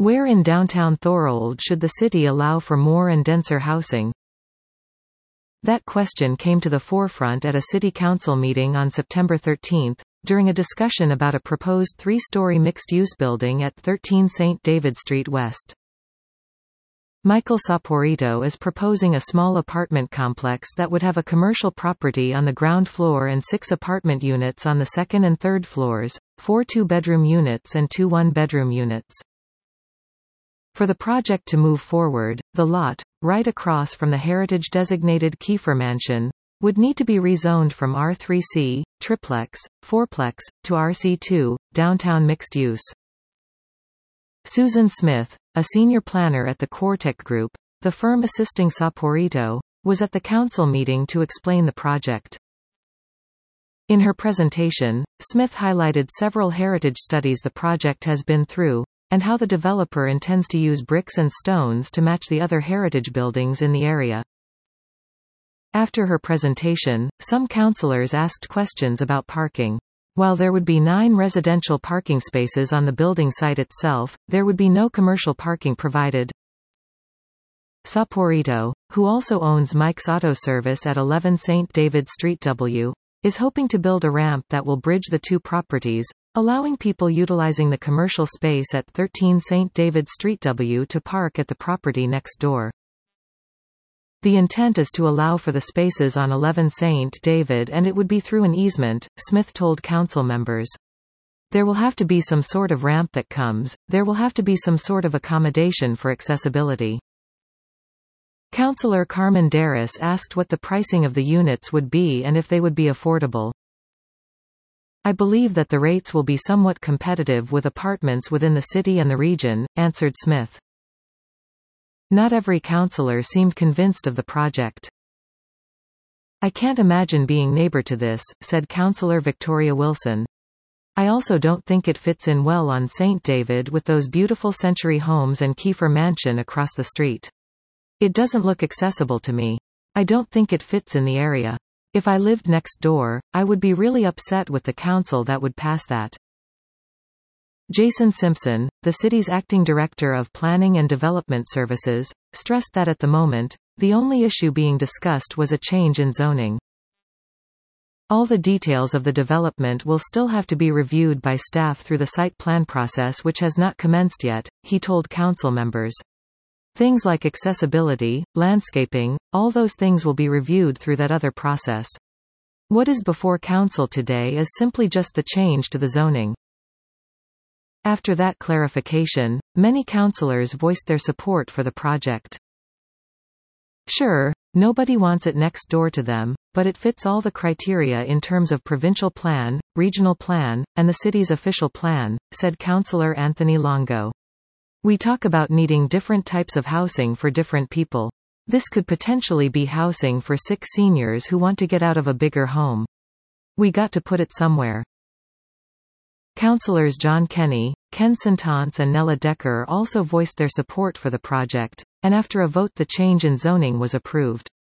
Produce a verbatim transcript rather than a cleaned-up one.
Where in downtown Thorold should the city allow for more and denser housing? That question came to the forefront at a city council meeting on September thirteenth, during a discussion about a proposed three-story mixed-use building at thirteen Saint David Street West. Michael Saporito is proposing a small apartment complex that would have a commercial property on the ground floor and six apartment units on the second and third floors, four two-bedroom units and two one-bedroom units. For the project to move forward, the lot, right across from the heritage-designated Kiefer Mansion, would need to be rezoned from R three C, triplex, fourplex, to R C two, downtown mixed use. Susan Smith, a senior planner at the Quartec Group, the firm assisting Saporito, was at the council meeting to explain the project. In her presentation, Smith highlighted several heritage studies the project has been through, and how the developer intends to use bricks and stones to match the other heritage buildings in the area. After her presentation, some councillors asked questions about parking. While there would be nine residential parking spaces on the building site itself, there would be no commercial parking provided. Saporito, who also owns Mike's Auto Service at eleven Saint David Street W, is hoping to build a ramp that will bridge the two properties, allowing people utilizing the commercial space at thirteen Saint David Street W to park at the property next door. The intent is to allow for the spaces on eleven Saint David, and it would be through an easement, Smith told council members. There will have to be some sort of ramp that comes, there will have to be some sort of accommodation for accessibility. Councillor Carmen Darris asked what the pricing of the units would be and if they would be affordable. I believe that the rates will be somewhat competitive with apartments within the city and the region, answered Smith. Not every councillor seemed convinced of the project. I can't imagine being neighbor to this, said Councillor Victoria Wilson. I also don't think it fits in well on Saint David with those beautiful Century Homes and Kiefer Mansion across the street. It doesn't look accessible to me. I don't think it fits in the area. If I lived next door, I would be really upset with the council that would pass that. Jason Simpson, the city's acting director of Planning and Development Services, stressed that at the moment, the only issue being discussed was a change in zoning. All the details of the development will still have to be reviewed by staff through the site plan process, which has not commenced yet, he told council members. Things like accessibility, landscaping, all those things will be reviewed through that other process. What is before council today is simply just the change to the zoning. After that clarification, many councillors voiced their support for the project. Sure, nobody wants it next door to them, but it fits all the criteria in terms of provincial plan, regional plan, and the city's official plan, said Councillor Anthony Longo. We talk about needing different types of housing for different people. This could potentially be housing for sick seniors who want to get out of a bigger home. We got to put it somewhere. Councillors John Kenny, Ken Santance and Nella Decker also voiced their support for the project, and after a vote the change in zoning was approved.